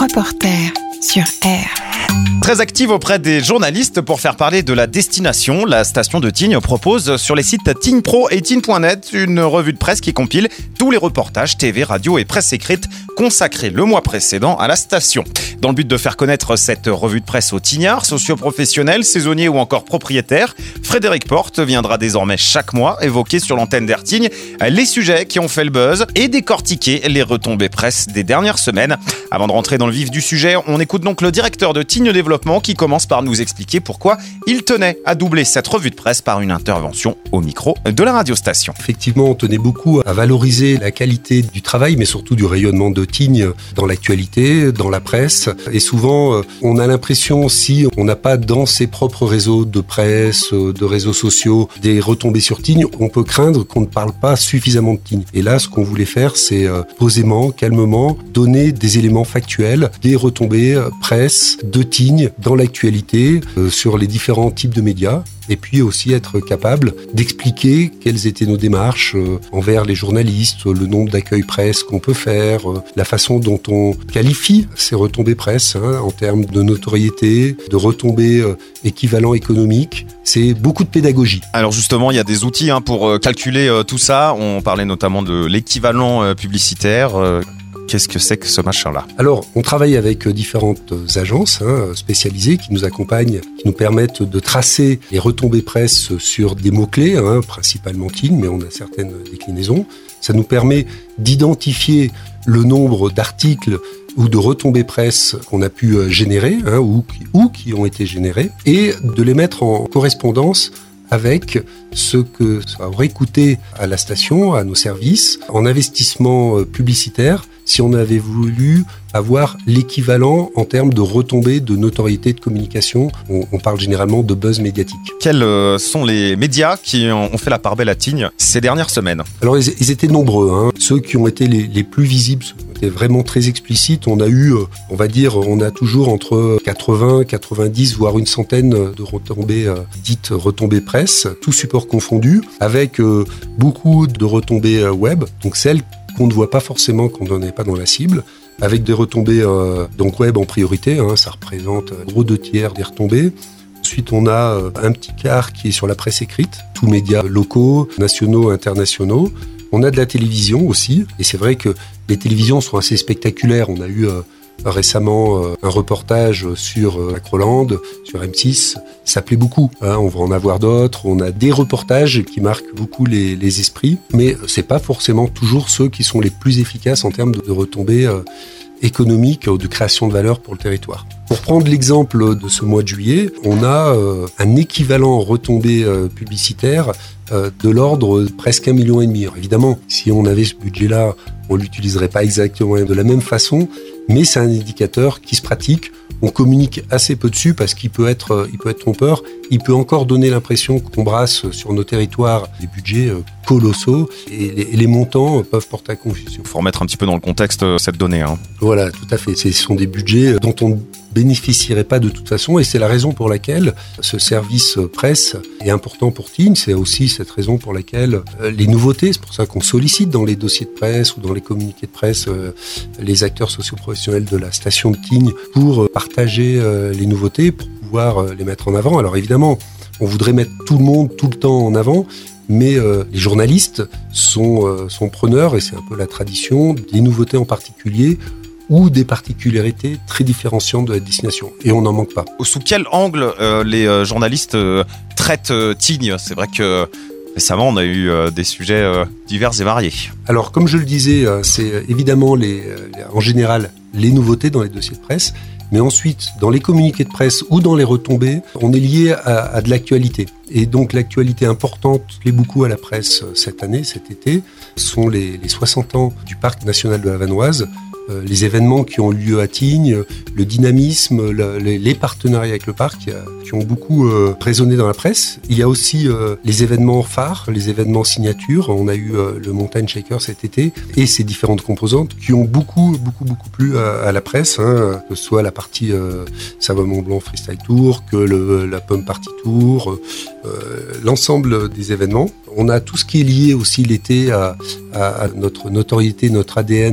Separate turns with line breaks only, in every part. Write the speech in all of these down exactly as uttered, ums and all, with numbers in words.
reporter sur R.
Très active auprès des journalistes pour faire parler de la destination, la station de Tignes propose sur les sites Tignes Pro et Tignes point net une revue de presse qui compile tous les reportages T V, radio et presse écrite consacrés le mois précédent à la station. Dans le but de faire connaître cette revue de presse aux Tignards, socioprofessionnels, saisonniers ou encore propriétaires, Frédéric Porte viendra désormais chaque mois évoquer sur l'antenne d'Air Tignes les sujets qui ont fait le buzz et décortiquer les retombées presse des dernières semaines. Avant de rentrer dans le vif du sujet, on écoute donc le directeur de Tignes Développement qui commence par nous expliquer pourquoi il tenait à doubler cette revue de presse par une intervention au micro de la radiostation.
Effectivement, on tenait beaucoup à valoriser la qualité du travail, mais surtout du rayonnement de Tignes dans l'actualité, dans la presse. Et souvent, on a l'impression, si on n'a pas dans ses propres réseaux de presse, de réseaux sociaux, des retombées sur Tignes, on peut craindre qu'on ne parle pas suffisamment de Tignes. Et là, ce qu'on voulait faire, c'est posément, calmement, donner des éléments factuels, des retombées presse de Tignes dans l'actualité, euh, sur les différents types de médias, et puis aussi être capable d'expliquer quelles étaient nos démarches euh, envers les journalistes, le nombre d'accueils presse qu'on peut faire, euh, la façon dont on qualifie ces retombées presse hein, en termes de notoriété, de retombées euh, équivalents économiques. C'est beaucoup de pédagogie.
Alors justement, il y a des outils hein, pour euh, calculer euh, tout ça. On parlait notamment de l'équivalent euh, publicitaire. Euh... Qu'est-ce que c'est que ce machin-là ?
Alors, on travaille avec différentes agences hein, spécialisées qui nous accompagnent, qui nous permettent de tracer les retombées presse sur des mots-clés, hein, principalement Tignes, mais on a certaines déclinaisons. Ça nous permet d'identifier le nombre d'articles ou de retombées presse qu'on a pu générer hein, ou, ou qui ont été générés et de les mettre en correspondance avec ce que ça aurait coûté à la station, à nos services, en investissement publicitaire, si on avait voulu avoir l'équivalent en termes de retombées, de notoriété, de communication. On, on parle généralement de buzz médiatique.
Quels euh, sont les médias qui ont fait la part belle à Tignes ces dernières semaines ?
Alors, ils, ils étaient nombreux. Hein. Ceux qui ont été les, les plus visibles, ceux qui ont été vraiment très explicites, on a eu, on va dire, on a toujours entre quatre-vingts, quatre-vingt-dix, voire une centaine de retombées, euh, dites retombées presse, tout support confondu, avec euh, beaucoup de retombées euh, web, donc celles qu'on ne voit pas forcément, qu'on n'en est pas dans la cible, avec des retombées euh, donc web en priorité, hein, ça représente euh, gros deux tiers des retombées. Ensuite, on a euh, un petit quart qui est sur la presse écrite, tous médias locaux, nationaux, internationaux. On a de la télévision aussi, et c'est vrai que les télévisions sont assez spectaculaires. On a eu euh, récemment euh, un reportage sur euh, Acroland, sur M six, ça plaît beaucoup. Hein, on va en avoir d'autres. On a des reportages qui marquent beaucoup les, les esprits, mais c'est pas forcément toujours ceux qui sont les plus efficaces en termes de, de retombées euh, économiques ou de création de valeur pour le territoire. Pour prendre l'exemple de ce mois de juillet, on a euh, un équivalent retombée euh, publicitaire euh, de l'ordre de presque un million et demi. Alors, évidemment, si on avait ce budget-là, on l'utiliserait pas exactement de la même façon, mais c'est un indicateur qui se pratique. On communique assez peu dessus parce qu'il peut être, il peut être trompeur. Il peut encore donner l'impression qu'on brasse sur nos territoires des budgets colossaux et les, et les montants peuvent porter à confusion.
Il faut remettre un petit peu dans le contexte cette donnée. Hein.
Voilà, tout à fait. Ce sont des budgets dont on ne bénéficierait pas de toute façon et c'est la raison pour laquelle ce service presse est important pour Tignes. C'est aussi cette raison pour laquelle les nouveautés, c'est pour ça qu'on sollicite dans les dossiers de presse ou dans les communiqués de presse les acteurs socioprofessionnels de la station de Tignes pour partager les nouveautés, pour pouvoir les mettre en avant. Alors évidemment, on voudrait mettre tout le monde tout le temps en avant, mais euh, les journalistes sont, euh, sont preneurs, et c'est un peu la tradition, des nouveautés en particulier, ou des particularités très différenciantes de la destination. Et on n'en manque pas.
Sous quel angle euh, les euh, journalistes euh, traitent euh, Tignes ? C'est vrai que récemment, on a eu euh, des sujets euh, divers et variés.
Alors, comme je le disais, euh, c'est évidemment, les, euh, en général, les nouveautés dans les dossiers de presse. Mais ensuite, dans les communiqués de presse ou dans les retombées, on est lié à, à de l'actualité. Et donc, l'actualité importante, qui plaît beaucoup à la presse cette année, cet été, sont les, les soixante ans du Parc national de la Vanoise, euh, les événements qui ont lieu à Tignes, le dynamisme, le, les, les partenariats avec le parc qui, a, qui ont beaucoup euh, résonné dans la presse. Il y a aussi euh, les événements phares, les événements signatures. On a eu euh, le Mountain Shaker cet été et ses différentes composantes qui ont beaucoup, beaucoup, beaucoup plu à, à la presse, hein, que ce soit la partie euh, Savoie Mont Blanc Freestyle Tour, que le, la Pomme Party Tour, euh, l'ensemble des événements. On a tout ce qui est lié aussi l'été à, à, à notre notoriété, notre A D N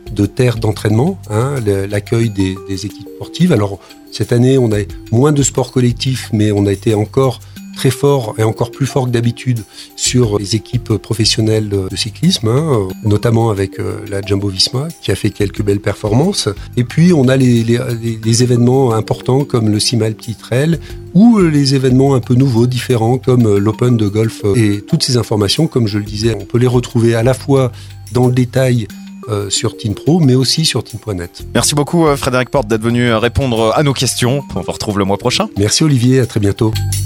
de terres d'entraînement, hein, l'accueil des, des équipes sportives. Alors cette année, on a moins de sports collectifs, mais on a été encore très fort et encore plus fort que d'habitude sur les équipes professionnelles de cyclisme, hein, notamment avec la Jumbo-Visma qui a fait quelques belles performances. Et puis on a les, les, les événements importants comme le Simal Petit Trail ou les événements un peu nouveaux, différents comme l'Open de golf. Et toutes ces informations, comme je le disais, on peut les retrouver à la fois dans le détail Euh, sur TeamPro, mais aussi sur team point net.
Merci beaucoup Frédéric Porte d'être venu répondre à nos questions. On vous retrouve le mois prochain.
Merci Olivier, à très bientôt.